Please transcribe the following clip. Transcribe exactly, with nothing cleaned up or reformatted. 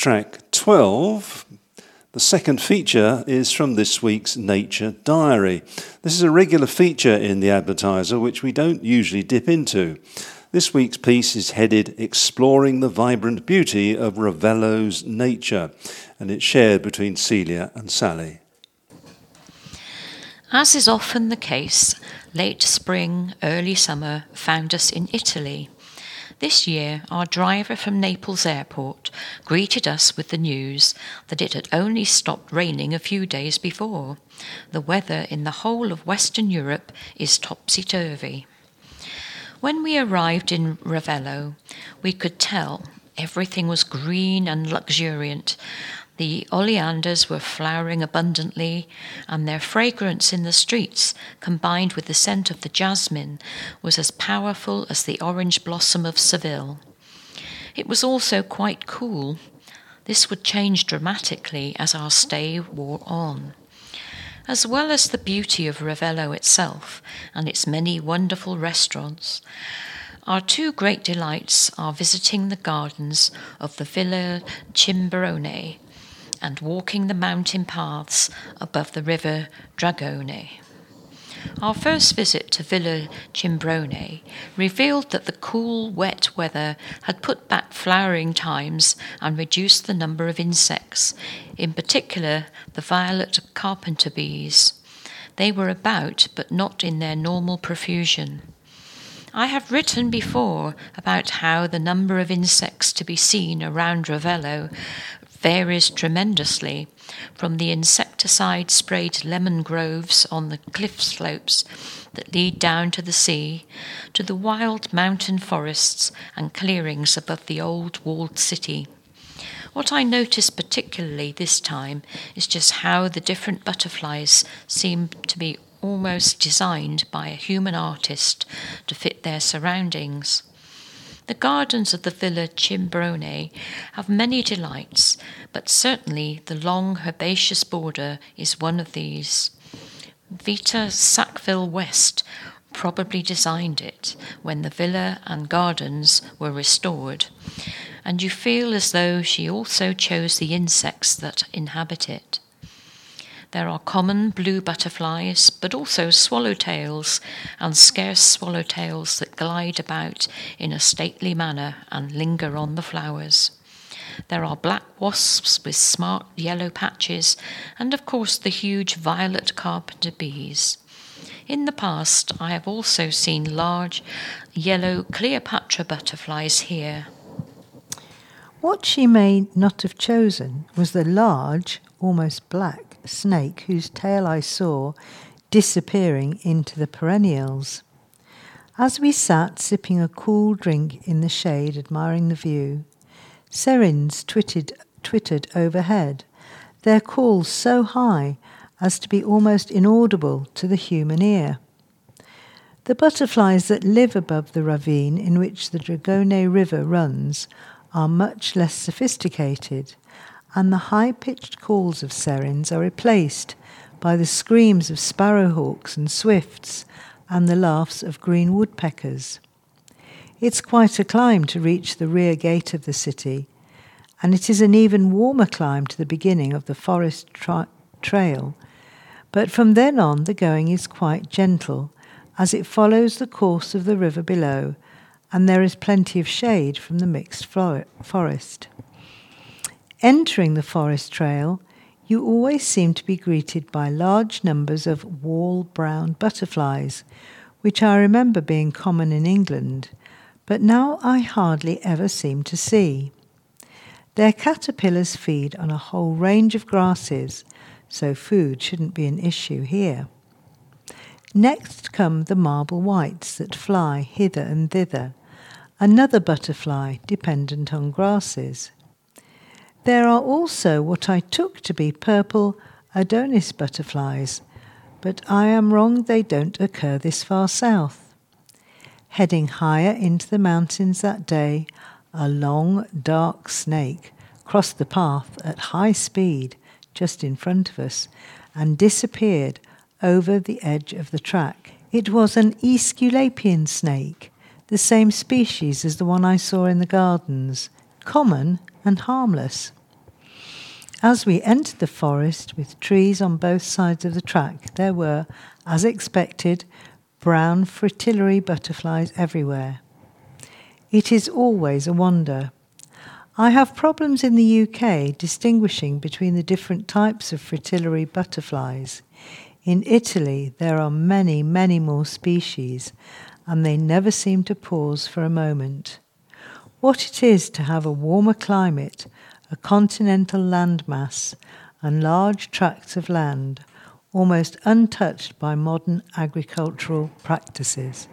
Track twelve. The second feature is from this week's Nature Diary. This is a regular feature in the Advertiser which we don't usually dip into. This week's piece is headed Exploring the Vibrant Beauty of Ravello's Nature, and it's shared between Celia and Sally. As is often the case, late spring, early summer found us in Italy. This year, our driver from Naples Airport greeted us with the news that it had only stopped raining a few days before. The weather in the whole of Western Europe is topsy-turvy. When we arrived in Ravello, we could tell everything was green and luxuriant. The oleanders were flowering abundantly, and their fragrance in the streets, combined with the scent of the jasmine, was as powerful as the orange blossom of Seville. It was also quite cool. This would change dramatically as our stay wore on. As well as the beauty of Ravello itself and its many wonderful restaurants, our two great delights are visiting the gardens of the Villa Cimbrone and walking the mountain paths above the river Dragone. Our first visit to Villa Cimbrone revealed that the cool, wet weather had put back flowering times and reduced the number of insects, in particular the violet carpenter bees. They were about, but not in their normal profusion. I have written before about how the number of insects to be seen around Ravello varies tremendously, from the insecticide-sprayed lemon groves on the cliff slopes that lead down to the sea, to the wild mountain forests and clearings above the old walled city. What I noticed particularly this time is just how the different butterflies seem to be almost designed by a human artist to fit their surroundings. The gardens of the Villa Cimbrone have many delights, but certainly the long herbaceous border is one of these. Vita Sackville West probably designed it when the villa and gardens were restored, and you feel as though she also chose the insects that inhabit it. There are common blue butterflies, but also swallowtails and scarce swallowtails that glide about in a stately manner and linger on the flowers. There are black wasps with smart yellow patches, and of course the huge violet carpenter bees. In the past, I have also seen large yellow Cleopatra butterflies here. What she may not have chosen was the large, almost black, snake whose tail I saw disappearing into the perennials. As we sat sipping a cool drink in the shade, admiring the view, Serins twittered, twittered overhead, their calls so high as to be almost inaudible to the human ear. The butterflies that live above the ravine in which the Dragone River runs are much less sophisticated, and the high-pitched calls of Serins are replaced by the screams of sparrowhawks and swifts and the laughs of green woodpeckers. It's quite a climb to reach the rear gate of the city, and it is an even warmer climb to the beginning of the forest tra- trail, but from then on the going is quite gentle, as it follows the course of the river below, and there is plenty of shade from the mixed flor- forest. Entering the forest trail, you always seem to be greeted by large numbers of wall-brown butterflies, which I remember being common in England, but now I hardly ever seem to see. Their caterpillars feed on a whole range of grasses, so food shouldn't be an issue here. Next come the marble whites that fly hither and thither, another butterfly dependent on grasses. There are also what I took to be purple Adonis butterflies, but I am wrong, they don't occur this far south. Heading higher into the mountains that day, a long, dark snake crossed the path at high speed just in front of us and disappeared over the edge of the track. It was an Aesculapian snake, the same species as the one I saw in the gardens, common and harmless. As we entered the forest with trees on both sides of the track, there were, as expected, brown fritillary butterflies everywhere. It is always a wonder. I have problems in the U K distinguishing between the different types of fritillary butterflies. In Italy, there are many, many more species, and they never seem to pause for a moment. What it is to have a warmer climate, a continental landmass, and large tracts of land, almost untouched by modern agricultural practices.